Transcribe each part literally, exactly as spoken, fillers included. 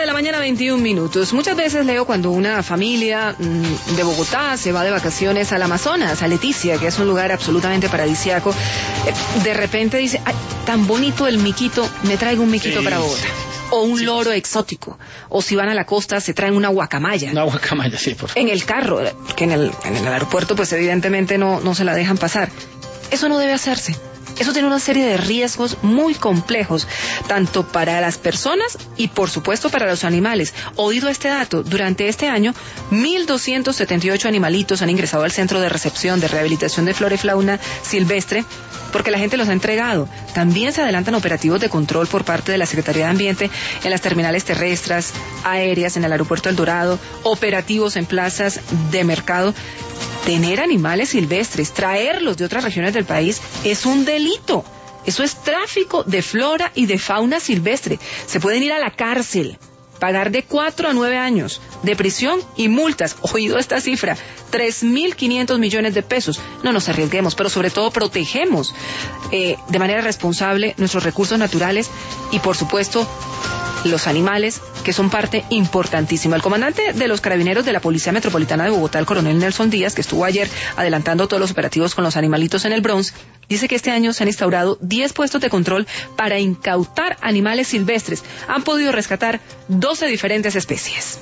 de la mañana, veintiún minutos. Muchas veces leo cuando una familia mmm, de Bogotá se va de vacaciones al Amazonas, a Leticia, que es un lugar absolutamente paradisíaco, eh, de repente dice, ay, tan bonito el miquito, me traigo un miquito sí, para Bogotá. O un sí, loro exótico. O si van a la costa, se traen una guacamaya. Una guacamaya, sí, por favor. En el carro, que en el, en el aeropuerto, pues evidentemente no, no se la dejan pasar. Eso no debe hacerse. Eso tiene una serie de riesgos muy complejos, tanto para las personas y, por supuesto, para los animales. Oído este dato, durante este año, mil doscientos setenta y ocho animalitos han ingresado al Centro de Recepción de Rehabilitación de Flora y Fauna Silvestre, porque la gente los ha entregado. También se adelantan operativos de control por parte de la Secretaría de Ambiente en las terminales terrestres, aéreas, en el aeropuerto El Dorado, operativos en plazas de mercado. Tener animales silvestres, traerlos de otras regiones del país, es un delito. Eso es tráfico de flora y de fauna silvestre. Se pueden ir a la cárcel, pagar de cuatro a nueve años de prisión y multas. Oído esta cifra, tres mil quinientos millones de pesos. No nos arriesguemos, pero sobre todo protegemos eh, de manera responsable nuestros recursos naturales y, por supuesto, los animales, que son parte importantísima. El comandante de los carabineros de la Policía Metropolitana de Bogotá, el coronel Nelson Díaz, que estuvo ayer adelantando todos los operativos con los animalitos en el Bronx, dice que este año se han instaurado diez puestos de control para incautar animales silvestres. Han podido rescatar doce diferentes especies.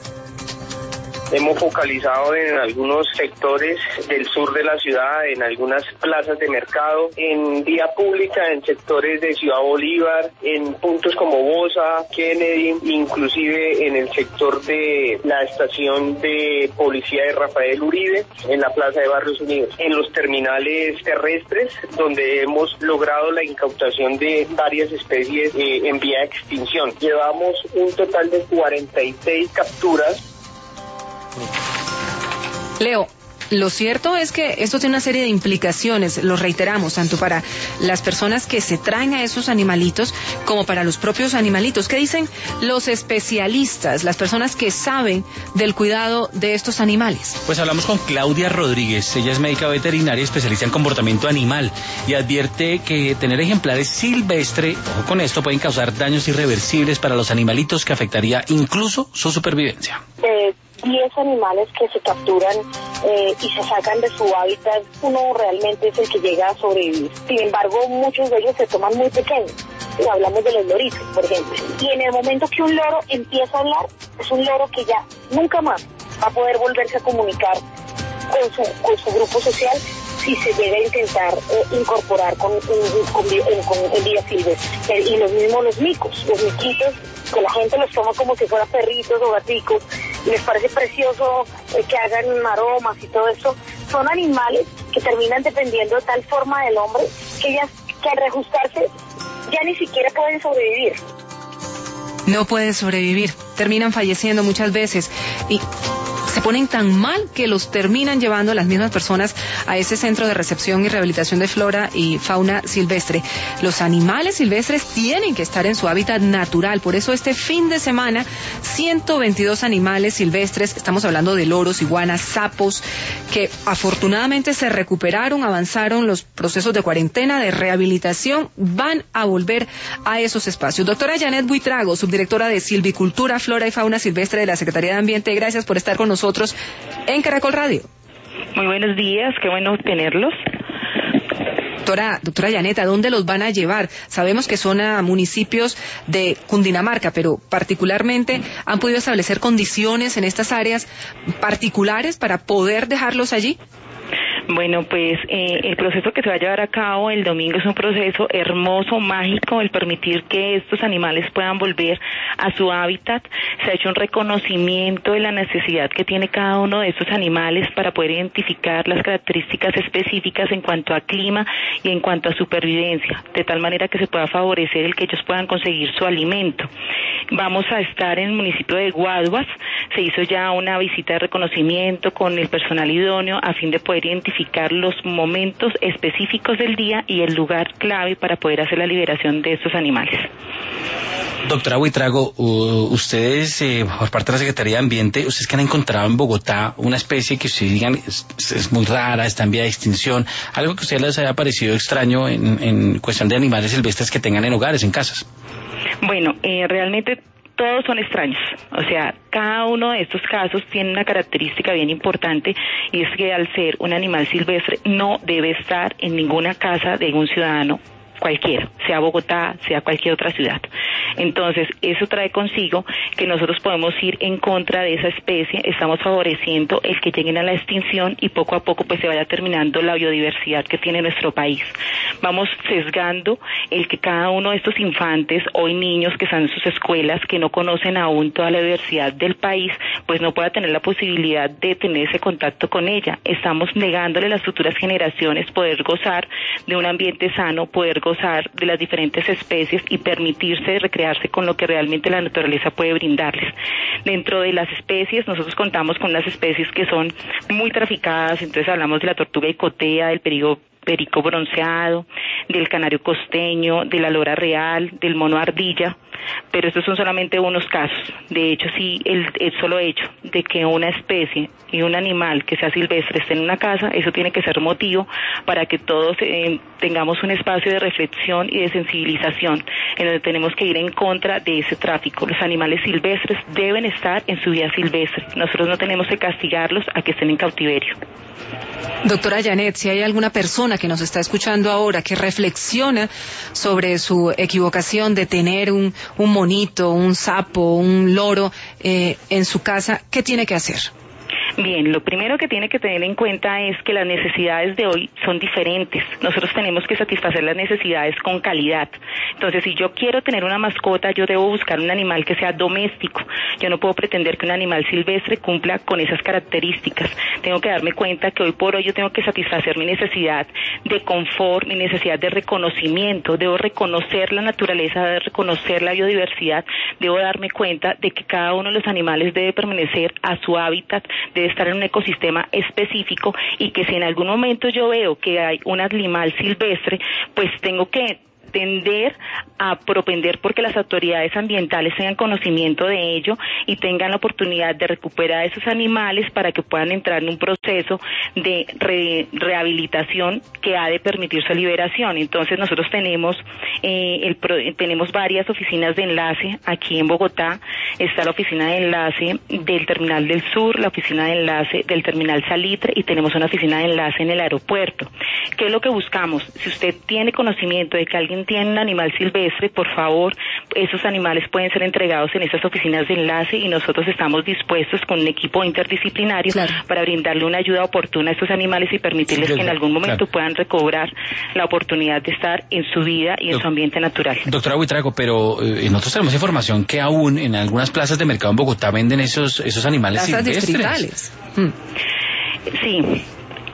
Hemos focalizado en algunos sectores del sur de la ciudad, en algunas plazas de mercado, en vía pública, en sectores de Ciudad Bolívar, en puntos como Bosa, Kennedy, inclusive en el sector de la estación de policía de Rafael Uribe, en la plaza de Barrios Unidos, en los terminales terrestres, donde hemos logrado la incautación de varias especies eh, en vía de extinción. Llevamos un total de cuarenta y seis capturas. Leo, lo cierto es que esto tiene una serie de implicaciones, lo reiteramos, tanto para las personas que se traen a esos animalitos como para los propios animalitos. ¿Qué dicen los especialistas, las personas que saben del cuidado de estos animales? Pues hablamos con Claudia Rodríguez, ella es médica veterinaria especialista en comportamiento animal y advierte que tener ejemplares silvestres, ojo con esto, pueden causar daños irreversibles para los animalitos que afectaría incluso su supervivencia. Eh... diez animales que se capturan eh, y se sacan de su hábitat, uno realmente es el que llega a sobrevivir. Sin embargo, muchos de ellos se toman muy pequeños. Y hablamos de los loritos, por ejemplo. Y en el momento que un loro empieza a hablar, es un loro que ya nunca más va a poder volverse a comunicar con su, con su grupo social si se llega a intentar eh, incorporar con, con, con, con en vida silvestre. Y los mismos los micos, los miquitos, que la gente los toma como si fueran perritos o gaticos, y les parece precioso eh, que hagan aromas y todo eso. Son animales que terminan dependiendo de tal forma del hombre que ellas, que al reajustarse ya ni siquiera pueden sobrevivir. No pueden sobrevivir, terminan falleciendo muchas veces y se ponen tan mal que los terminan llevando las mismas personas a ese centro de recepción y rehabilitación de flora y fauna silvestre. Los animales silvestres tienen que estar en su hábitat natural, por eso este fin de semana ciento veintidós animales silvestres, estamos hablando de loros, iguanas, sapos, que afortunadamente se recuperaron, avanzaron los procesos de cuarentena, de rehabilitación, van a volver a esos espacios. Doctora Janet Buitrago, subdirectora de Silvicultura, Flora y Fauna Silvestre de la Secretaría de Ambiente, gracias por estar con nosotros. Nosotros en Caracol Radio. Muy buenos días, qué bueno tenerlos. Doctora, doctora Janet, ¿a dónde los van a llevar? Sabemos que son a municipios de Cundinamarca, pero particularmente han podido establecer condiciones en estas áreas particulares para poder dejarlos allí. Bueno, pues eh, el proceso que se va a llevar a cabo el domingo es un proceso hermoso, mágico, el permitir que estos animales puedan volver a su hábitat. Se ha hecho un reconocimiento de la necesidad que tiene cada uno de estos animales para poder identificar las características específicas en cuanto a clima y en cuanto a supervivencia, de tal manera que se pueda favorecer el que ellos puedan conseguir su alimento. Vamos a estar en el municipio de Guaduas, se hizo ya una visita de reconocimiento con el personal idóneo a fin de poder identificar los momentos específicos del día y el lugar clave para poder hacer la liberación de estos animales. Doctora Buitrago, uh, ustedes, eh, por parte de la Secretaría de Ambiente, ustedes que han encontrado en Bogotá una especie que ustedes digan es, es muy rara, está en vía de extinción, algo que a ustedes les haya parecido extraño en, en cuestión de animales silvestres que tengan en hogares, en casas. Bueno, eh, realmente todos son extraños. O sea, cada uno de estos casos tiene una característica bien importante, y es que al ser un animal silvestre no debe estar en ninguna casa de un ciudadano cualquiera, sea Bogotá, sea cualquier otra ciudad. Entonces, eso trae consigo que nosotros podemos ir en contra de esa especie, estamos favoreciendo el que lleguen a la extinción y poco a poco pues se vaya terminando la biodiversidad que tiene nuestro país. Vamos sesgando el que cada uno de estos infantes, hoy niños que están en sus escuelas, que no conocen aún toda la diversidad del país, pues no pueda tener la posibilidad de tener ese contacto con ella. Estamos negándole a las futuras generaciones poder gozar de un ambiente sano, poder gozar de las diferentes especies y permitirse recrearse con lo que realmente la naturaleza puede brindarles. Dentro de las especies, nosotros contamos con unas especies que son muy traficadas, entonces hablamos de la tortuga icotea, del perigo perico bronceado, del canario costeño, de la lora real, del mono ardilla, pero estos son solamente unos casos. De hecho, sí, el, el solo hecho de que una especie y un animal que sea silvestre esté en una casa, eso tiene que ser motivo para que todos eh, tengamos un espacio de reflexión y de sensibilización, en donde tenemos que ir en contra de ese tráfico. Los animales silvestres deben estar en su vida silvestre. Nosotros no tenemos que castigarlos a que estén en cautiverio. Doctora Janet, si hay alguna persona que nos está escuchando ahora que reflexiona sobre su equivocación de tener un, un monito, un sapo, un loro eh, en su casa, ¿qué tiene que hacer? Bien, lo primero que tiene que tener en cuenta es que las necesidades de hoy son diferentes. Nosotros tenemos que satisfacer las necesidades con calidad. Entonces, si yo quiero tener una mascota, yo debo buscar un animal que sea doméstico. Yo no puedo pretender que un animal silvestre cumpla con esas características. Tengo que darme cuenta que hoy por hoy yo tengo que satisfacer mi necesidad de confort, mi necesidad de reconocimiento. Debo reconocer la naturaleza, debo reconocer la biodiversidad. Debo darme cuenta de que cada uno de los animales debe permanecer a su hábitat, debe estar en un ecosistema específico, y que si en algún momento yo veo que hay un animal silvestre, pues tengo que tender a propender porque las autoridades ambientales tengan conocimiento de ello y tengan la oportunidad de recuperar esos animales para que puedan entrar en un proceso de re, rehabilitación que ha de permitir su liberación. Entonces nosotros tenemos eh, el, tenemos varias oficinas de enlace aquí en Bogotá. Está la oficina de enlace del Terminal del Sur, la oficina de enlace del Terminal Salitre, y tenemos una oficina de enlace en el aeropuerto. ¿Qué es lo que buscamos? Si usted tiene conocimiento de que alguien tiene un animal silvestre, por favor, esos animales pueden ser entregados en esas oficinas de enlace, y nosotros estamos dispuestos con un equipo interdisciplinario, claro, para brindarle una ayuda oportuna a estos animales y permitirles sí, que en algún momento claro. puedan recobrar la oportunidad de estar en su vida y en Do- su ambiente natural. Doctora Buitrago, pero eh, nosotros tenemos información que aún en algunas plazas de mercado en Bogotá venden esos esos animales plazas silvestres. Distritales. Mm. Sí,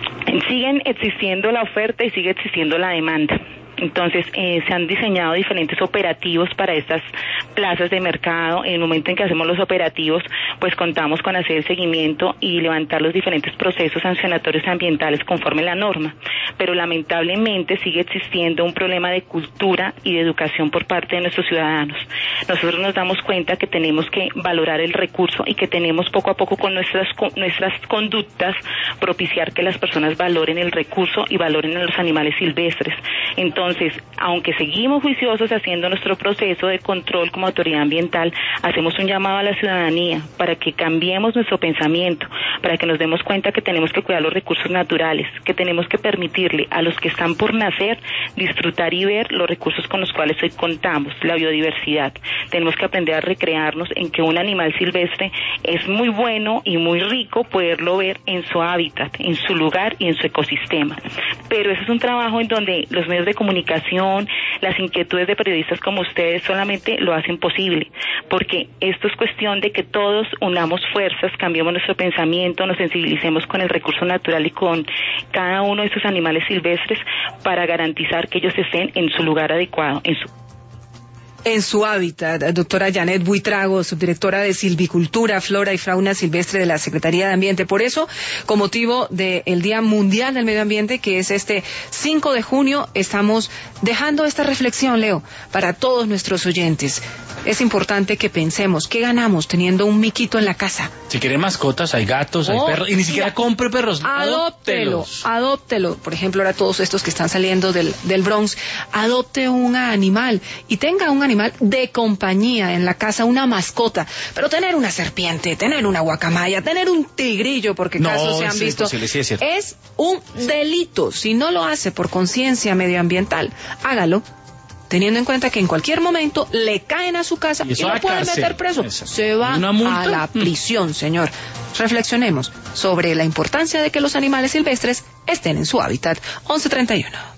siguen existiendo la oferta y sigue existiendo la demanda. Entonces, eh, se han diseñado diferentes operativos para estas plazas de mercado. En el momento en que hacemos los operativos, pues contamos con hacer el seguimiento y levantar los diferentes procesos sancionatorios ambientales conforme la norma. Pero lamentablemente sigue existiendo un problema de cultura y de educación por parte de nuestros ciudadanos. Nosotros nos damos cuenta que tenemos que valorar el recurso y que tenemos poco a poco con nuestras, con nuestras conductas propiciar que las personas valoren el recurso y valoren a los animales silvestres. Entonces, Entonces, aunque seguimos juiciosos haciendo nuestro proceso de control como autoridad ambiental, hacemos un llamado a la ciudadanía para que cambiemos nuestro pensamiento, para que nos demos cuenta que tenemos que cuidar los recursos naturales, que tenemos que permitirle a los que están por nacer disfrutar y ver los recursos con los cuales hoy contamos, la biodiversidad. Tenemos que aprender a recrearnos en que un animal silvestre es muy bueno y muy rico poderlo ver en su hábitat, en su lugar y en su ecosistema. Pero eso es un trabajo en donde los medios de comunicación, las inquietudes de periodistas como ustedes solamente lo hacen posible, porque esto es cuestión de que todos unamos fuerzas, cambiemos nuestro pensamiento, nos sensibilicemos con el recurso natural y con cada uno de esos animales silvestres para garantizar que ellos estén en su lugar adecuado, en su en su hábitat. Doctora Janet Buitrago, subdirectora de Silvicultura, Flora y Fauna Silvestre de la Secretaría de Ambiente. Por eso, con motivo del Día Mundial del Medio Ambiente, que es este cinco de junio, estamos dejando esta reflexión, Leo, para todos nuestros oyentes. Es importante que pensemos, ¿qué ganamos teniendo un miquito en la casa? Si quieren mascotas, hay gatos, hay oh, perros, y ni siquiera compre perros, adóptelo, adóptelo. Por ejemplo, ahora todos estos que están saliendo del, del Bronx, adopte un animal y tenga un animal animal de compañía en la casa, una mascota. Pero tener una serpiente, tener una guacamaya, tener un tigrillo, porque No, casos se han es visto, imposible, sí, es cierto. es un delito. Si no lo hace por conciencia medioambiental, hágalo teniendo en cuenta que en cualquier momento le caen a su casa y, y lo pueden cárcel. meter preso. Eso. Se va a la prisión, señor. Reflexionemos sobre la importancia de que los animales silvestres estén en su hábitat. once treinta y uno.